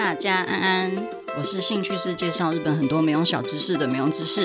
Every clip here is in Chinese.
大家安安，我是兴趣是介绍日本很多没用小知识的没用知识。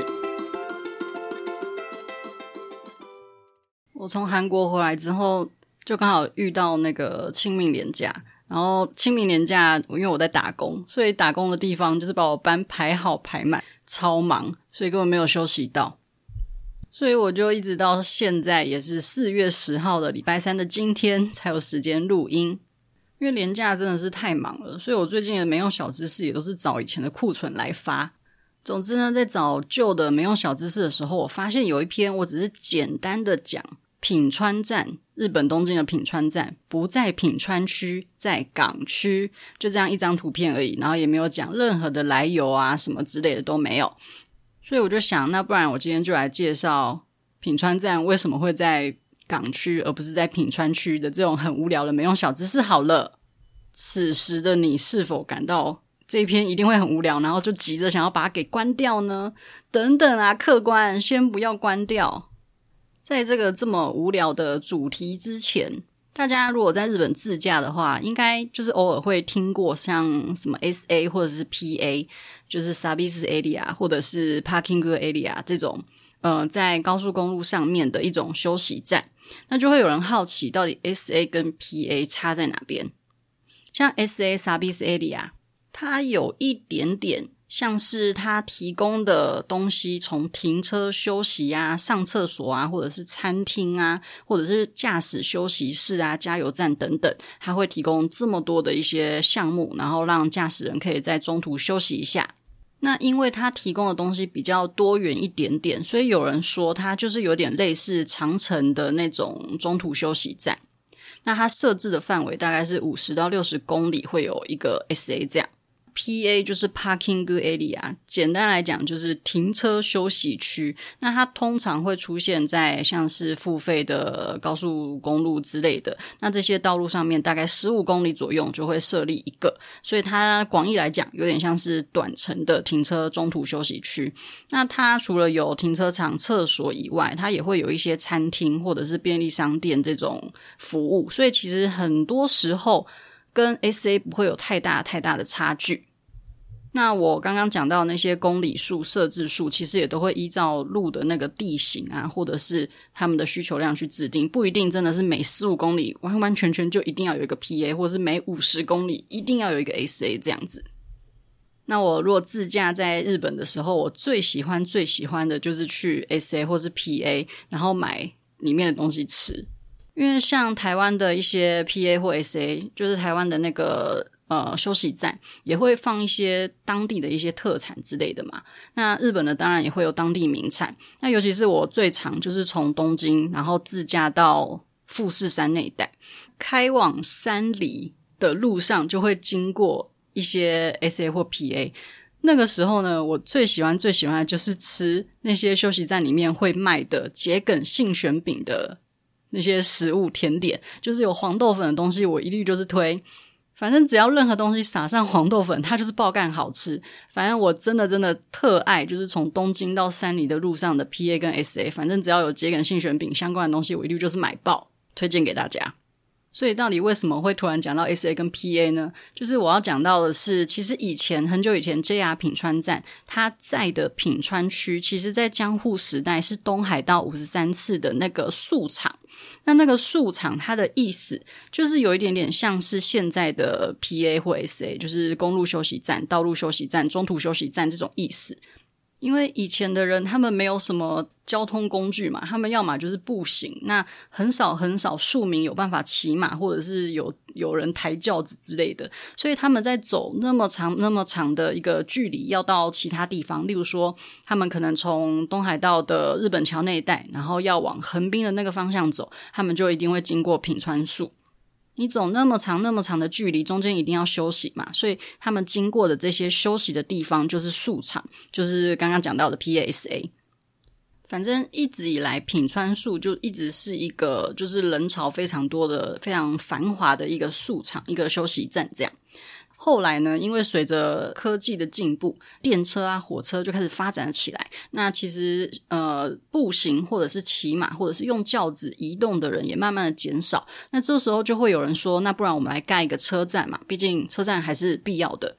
我从韩国回来之后，就刚好遇到那个清明连假，然后清明连假因为我在打工，所以打工的地方就是把我班排好排满，超忙，所以根本没有休息到。所以我就一直到现在也是4月10号的礼拜三的今天才有时间录音。因为连假真的是太忙了，所以我最近的没用小知识也都是找以前的库存来发。总之呢，在找旧的没用小知识的时候，我发现有一篇我只是简单的讲品川站，日本东京的品川站不在品川区，在港区，就这样一张图片而已，然后也没有讲任何的来由啊什么之类的都没有。所以我就想，那不然我今天就来介绍品川站为什么会在港区而不是在品川区的这种很无聊的没用小知识好了。此时的你是否感到这一篇一定会很无聊，然后就急着想要把它给关掉呢？等等啊，客官先不要关掉。在这个这么无聊的主题之前，大家如果在日本自驾的话，应该就是偶尔会听过像什么 SA 或者是 PA， 就是 Service Area 或者是 Parking Area 这种在高速公路上面的一种休息站。那就会有人好奇到底 SA 跟 PA 差在哪边。像 SA Service Area 它有一点点像是它提供的东西，从停车休息啊、上厕所啊，或者是餐厅啊，或者是驾驶休息室啊、加油站等等，它会提供这么多的一些项目，然后让驾驶人可以在中途休息一下。那因为它提供的东西比较多元一点点，所以有人说它就是有点类似长程的那种中途休息站。那它设置的范围大概是50到60公里会有一个 SA 这样。PA 就是 Parking Area， 简单来讲就是停车休息区。那它通常会出现在像是付费的高速公路之类的，那这些道路上面大概15公里左右就会设立一个，所以它广义来讲有点像是短程的停车中途休息区。那它除了有停车场、厕所以外，它也会有一些餐厅或者是便利商店这种服务，所以其实很多时候跟 SA 不会有太大的差距。那我刚刚讲到那些公里数、设置数，其实也都会依照路的那个地形啊，或者是他们的需求量去制定，不一定真的是每15公里完完全全就一定要有一个 PA， 或者是每50公里一定要有一个 SA 这样子。那我如果自驾在日本的时候，我最喜欢的就是去 SA 或是 PA， 然后买里面的东西吃。因为像台湾的一些 PA 或 SA， 就是台湾的那个休息站也会放一些当地的一些特产之类的嘛。那日本的当然也会有当地名产。那尤其是我最常就是从东京然后自驾到富士山那一带，开往山里的路上就会经过一些 SA 或 PA。那个时候呢，我最喜欢的就是吃那些休息站里面会卖的桔梗杏仁饼的那些食物甜点，就是有黄豆粉的东西我一律就是推，反正只要任何东西撒上黄豆粉它就是爆干好吃。反正我真的特爱就是从东京到山里的路上的 PA 跟 SA， 反正只要有桔梗杏仁饼相关的东西我一律就是买爆，推荐给大家。所以到底为什么会突然讲到 SA 跟 PA 呢？就是我要讲到的是，其实很久以前 JR 品川站它在的品川区，其实在江户时代是东海道53次的那个宿场。那个宿场它的意思就是有一点点像是现在的 PA 或 SA， 就是公路休息站、道路休息站、中途休息站这种意思。因为以前的人他们没有什么交通工具嘛，他们要么就是步行，那很少庶民有办法骑马，或者是有人抬轿子之类的，所以他们在走那么长的一个距离要到其他地方，例如说他们可能从东海道的日本桥那一带，然后要往横滨的那个方向走，他们就一定会经过品川宿。你走那么长的距离，中间一定要休息嘛，所以他们经过的这些休息的地方就是宿场，就是刚刚讲到的 PA/SA。反正一直以来品川宿就一直是一个就是人潮非常多的非常繁华的一个宿场，一个休息站这样。后来呢，因为随着科技的进步，电车啊火车就开始发展了起来，那其实步行或者是骑马或者是用轿子移动的人也慢慢的减少，那这时候就会有人说，那不然我们来盖一个车站嘛，毕竟车站还是必要的。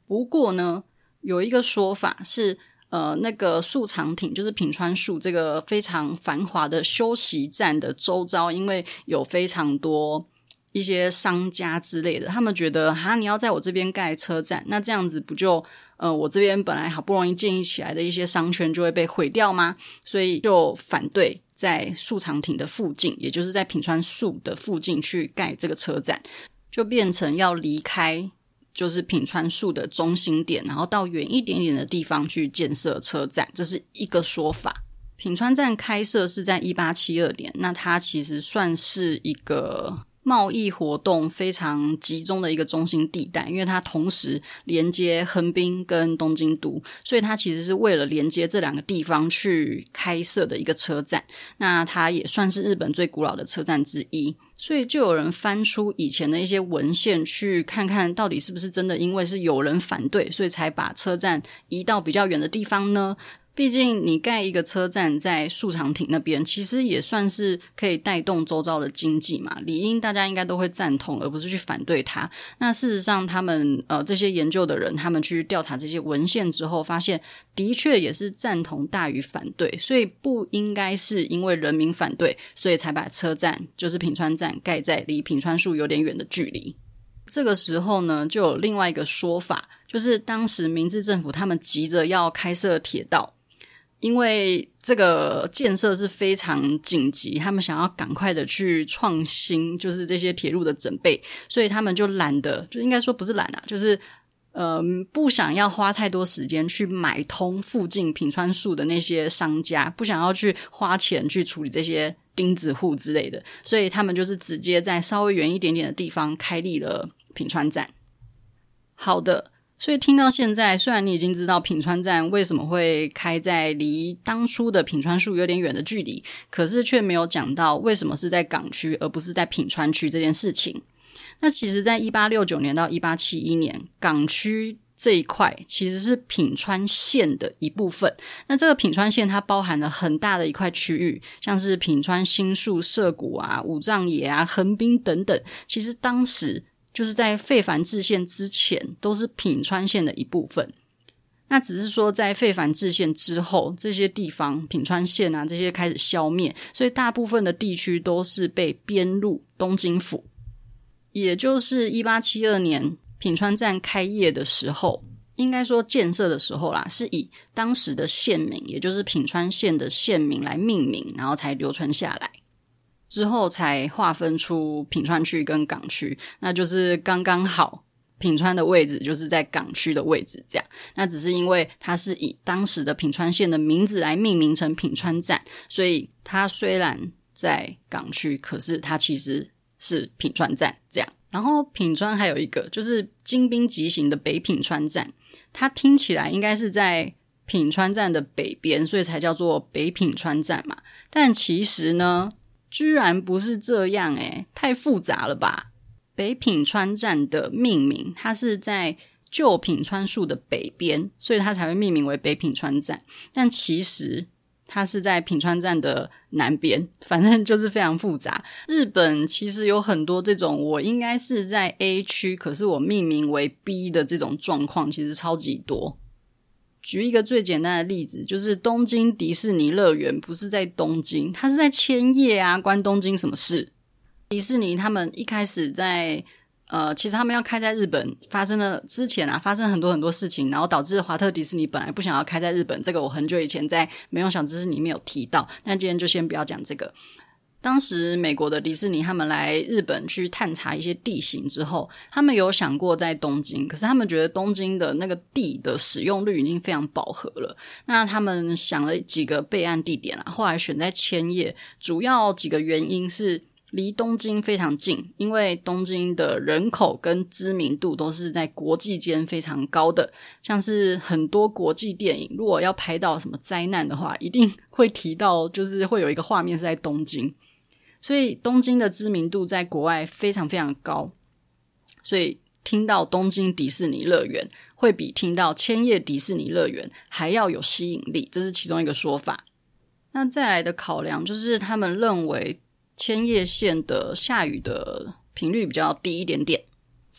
不过呢，有一个说法是那个宿场町就是品川宿这个非常繁华的休息站的周遭，因为有非常多一些商家之类的，他们觉得你要在我这边盖车站，那这样子不就我这边本来好不容易建立起来的一些商圈就会被毁掉吗？所以就反对在宿场町的附近，也就是在品川宿的附近去盖这个车站，就变成要离开就是品川宿的中心点，然后到远一点点的地方去建设车站，这是一个说法。品川站开设是在1872年，那它其实算是一个贸易活动非常集中的一个中心地带，因为它同时连接横滨跟东京都，所以它其实是为了连接这两个地方去开设的一个车站。那它也算是日本最古老的车站之一，所以就有人翻出以前的一些文献去看看到底是不是真的因为是有人反对，所以才把车站移到比较远的地方呢。毕竟你盖一个车站在宿场町那边，其实也算是可以带动周遭的经济嘛，理应大家应该都会赞同，而不是去反对它。那事实上他们这些研究的人，他们去调查这些文献之后发现，的确也是赞同大于反对，所以不应该是因为人民反对，所以才把车站就是品川站盖在离品川宿有点远的距离。这个时候呢，就有另外一个说法，就是当时明治政府他们急着要开设铁道，因为这个建设是非常紧急，他们想要赶快的去创新就是这些铁路的整备，所以他们就懒得，就应该说不是懒啊，就是不想要花太多时间去买通附近品川宿的那些商家，不想要去花钱去处理这些钉子户之类的，所以他们就是直接在稍微远一点点的地方开立了品川站。好的，所以听到现在，虽然你已经知道品川站为什么会开在离当初的品川宿有点远的距离，可是却没有讲到为什么是在港区而不是在品川区这件事情。那其实在1869年到1871年，港区这一块其实是品川县的一部分。那这个品川县它包含了很大的一块区域，像是品川新宿、涩谷啊、武藏野啊、横滨等等，其实当时就是在废藩置县之前都是品川县的一部分。那只是说在废藩置县之后，这些地方品川县啊这些开始消灭，所以大部分的地区都是被编入东京府。也就是1872年品川站开业的时候，应该说建设的时候啦，是以当时的县名，也就是品川县的县名来命名，然后才留存下来，之后才划分出品川区跟港区，那就是刚刚好品川的位置就是在港区的位置这样。那只是因为它是以当时的品川县的名字来命名成品川站，所以它虽然在港区，可是它其实是品川站这样。然后品川还有一个就是京滨急行的北品川站，它听起来应该是在品川站的北边，所以才叫做北品川站嘛。但其实呢居然不是这样太复杂了吧。北品川站的命名它是在旧品川宿的北边，所以它才会命名为北品川站，但其实它是在品川站的南边，反正就是非常复杂。日本其实有很多这种我应该是在 A 区，可是我命名为 B 的这种状况其实超级多。举一个最简单的例子，就是东京迪士尼乐园不是在东京，它是在千叶啊，关东京什么事？迪士尼他们一开始在其实他们要开在日本发生了之前啊，发生很多很多事情，然后导致华特迪士尼本来不想要开在日本，这个我很久以前在没用小知识里面有提到，但今天就先不要讲这个。当时美国的迪士尼他们来日本去探查一些地形之后，他们有想过在东京，可是他们觉得东京的那个地的使用率已经非常饱和了，那他们想了几个备案地点后来选在千叶，主要几个原因是离东京非常近，因为东京的人口跟知名度都是在国际间非常高的，像是很多国际电影如果要拍到什么灾难的话，一定会提到就是会有一个画面是在东京，所以东京的知名度在国外非常非常高，所以听到东京迪士尼乐园会比听到千叶迪士尼乐园还要有吸引力，这是其中一个说法。那再来的考量就是他们认为千叶县的下雨的频率比较低一点点，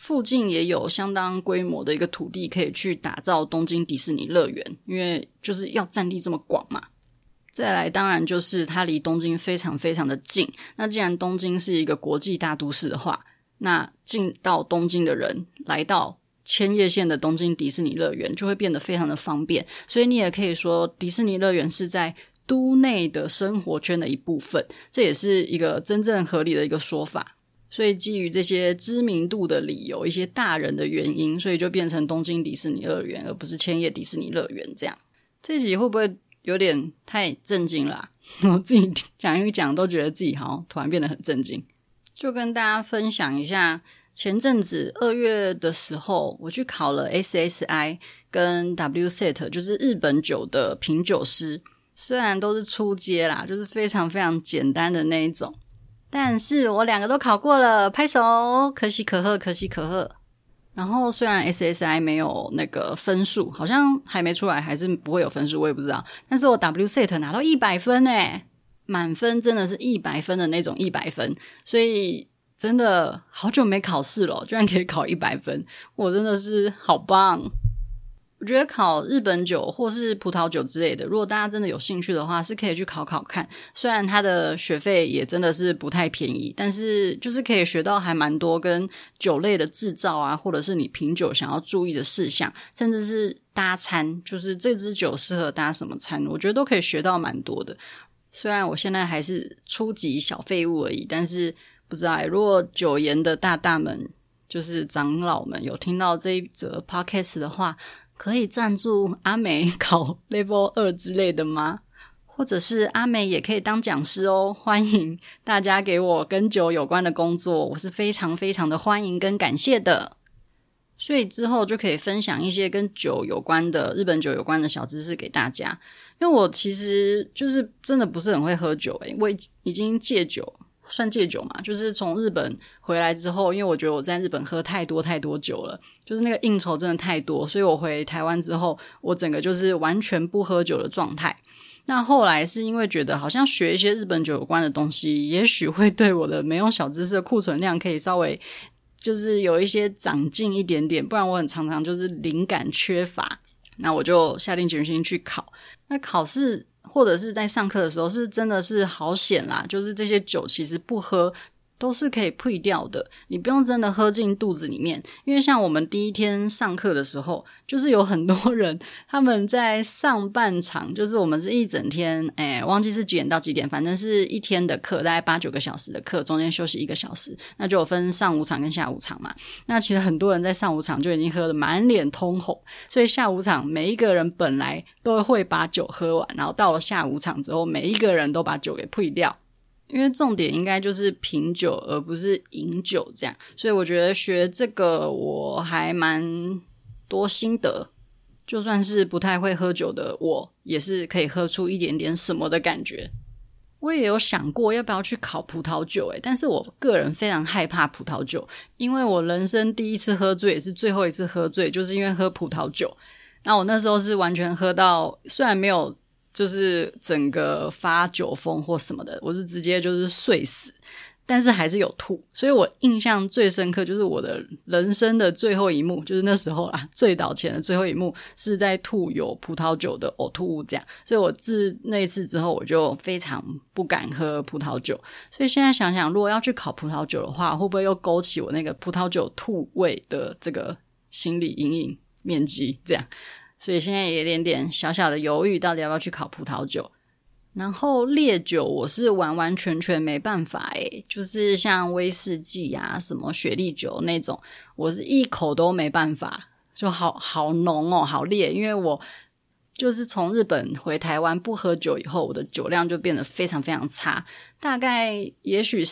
附近也有相当规模的一个土地可以去打造东京迪士尼乐园，因为就是要占地这么广嘛。再来当然就是它离东京非常非常的近，那既然东京是一个国际大都市的话，那进到东京的人来到千叶县的东京迪士尼乐园就会变得非常的方便，所以你也可以说迪士尼乐园是在都内的生活圈的一部分，这也是一个真正合理的一个说法。所以基于这些知名度的理由，一些大人的原因，所以就变成东京迪士尼乐园而不是千叶迪士尼乐园这样。这集会不会有点太震惊啦？我自己讲一讲都觉得自己好像突然变得很震惊。就跟大家分享一下，前阵子2月的时候我去考了 SSI 跟 WSET， 就是日本酒的品酒师，虽然都是初阶啦，就是非常非常简单的那一种，但是我2个都考过了，拍手，可喜可贺，可喜可贺。然后虽然 SSI 没有那个分数，好像还没出来，还是不会有分数，我也不知道，但是我 WSET 拿到100分耶，满分真的是100分的那种100分，所以真的好久没考试了，居然可以考100分，我真的是好棒。我觉得考日本酒或是葡萄酒之类的，如果大家真的有兴趣的话，是可以去考考看。虽然它的学费也真的是不太便宜，但是就是可以学到还蛮多跟酒类的制造啊，或者是你品酒想要注意的事项，甚至是搭餐，就是这支酒适合搭什么餐，我觉得都可以学到蛮多的。虽然我现在还是初级小废物而已，但是不知道如果酒研的大大们，就是长老们有听到这一则 podcast 的话，可以赞助阿美考 Level 2之类的吗？或者是阿美也可以当讲师哦，欢迎大家给我跟酒有关的工作，我是非常非常的欢迎跟感谢的。所以之后就可以分享一些跟酒有关的，日本酒有关的小知识给大家。因为我其实就是真的不是很会喝酒我已经戒酒，算戒酒嘛，就是从日本回来之后，因为我觉得我在日本喝太多酒了，就是那个应酬真的太多，所以我回台湾之后，我整个就是完全不喝酒的状态。那后来是因为觉得好像学一些日本酒有关的东西，也许会对我的没用小知识的库存量可以稍微就是有一些长进一点点，不然我很常常就是灵感缺乏。那我就下定决心去考。那考试或者是在上课的时候是真的是好险啦，就是这些酒其实不喝都是可以退掉的，你不用真的喝进肚子里面。因为像我们第一天上课的时候，就是有很多人他们在上半场，就是我们是一整天忘记是几点到几点，反正是一天的课，大概8-9个小时的课，中间休息1个小时，那就有分上午场跟下午场嘛。那其实很多人在上午场就已经喝得满脸通红，所以下午场每一个人本来都会把酒喝完，然后到了下午场之后，每一个人都把酒给退掉。因为重点应该就是品酒而不是饮酒这样，所以我觉得学这个我还蛮多心得，就算是不太会喝酒的我也是可以喝出一点点什么的感觉。我也有想过要不要去考葡萄酒但是我个人非常害怕葡萄酒，因为我人生第一次喝醉也是最后一次喝醉，就是因为喝葡萄酒。那我那时候是完全喝到，虽然没有就是整个发酒疯或什么的，我是直接就是睡死，但是还是有吐。所以我印象最深刻就是我的人生的最后一幕，就是那时候醉倒前的最后一幕是在吐有葡萄酒的呕吐物这样。所以我自那一次之后我就非常不敢喝葡萄酒。所以现在想想，如果要去考葡萄酒的话，会不会又勾起我那个葡萄酒吐味的这个心理阴影面积这样。所以现在也有点点小小的犹豫，到底要不要去考葡萄酒。然后烈酒我是完完全全没办法就是像威士忌啊什么雪莉酒那种，我是一口都没办法，就好浓好烈。因为我就是从日本回台湾不喝酒以后，我的酒量就变得非常非常差，大概也许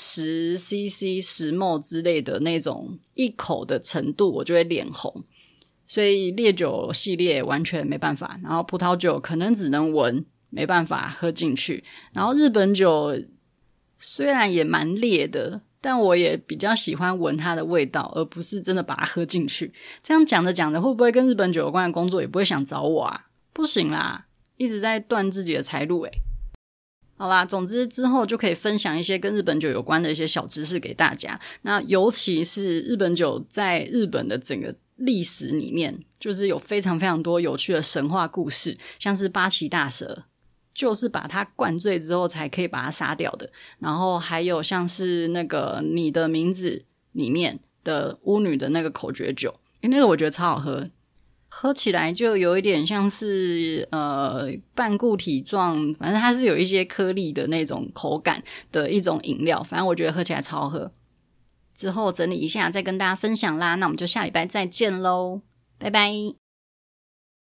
10cc 10ml 之类的那种一口的程度我就会脸红。所以烈酒系列完全没办法，然后葡萄酒可能只能闻，没办法喝进去。然后日本酒虽然也蛮烈的，但我也比较喜欢闻它的味道，而不是真的把它喝进去。这样讲着讲着，会不会跟日本酒有关的工作也不会想找我啊？不行啦，一直在断自己的财路好啦，总之之后就可以分享一些跟日本酒有关的一些小知识给大家。那尤其是日本酒在日本的整个历史里面，就是有非常非常多有趣的神话故事，像是八岐大蛇就是把它灌醉之后才可以把它杀掉的，然后还有像是那个你的名字里面的巫女的那个口诀酒，那个我觉得超好喝，喝起来就有一点像是半固体状，反正它是有一些颗粒的那种口感的一种饮料，反正我觉得喝起来超好喝。之后整理一下再跟大家分享啦，那我们就下礼拜再见咯，拜拜。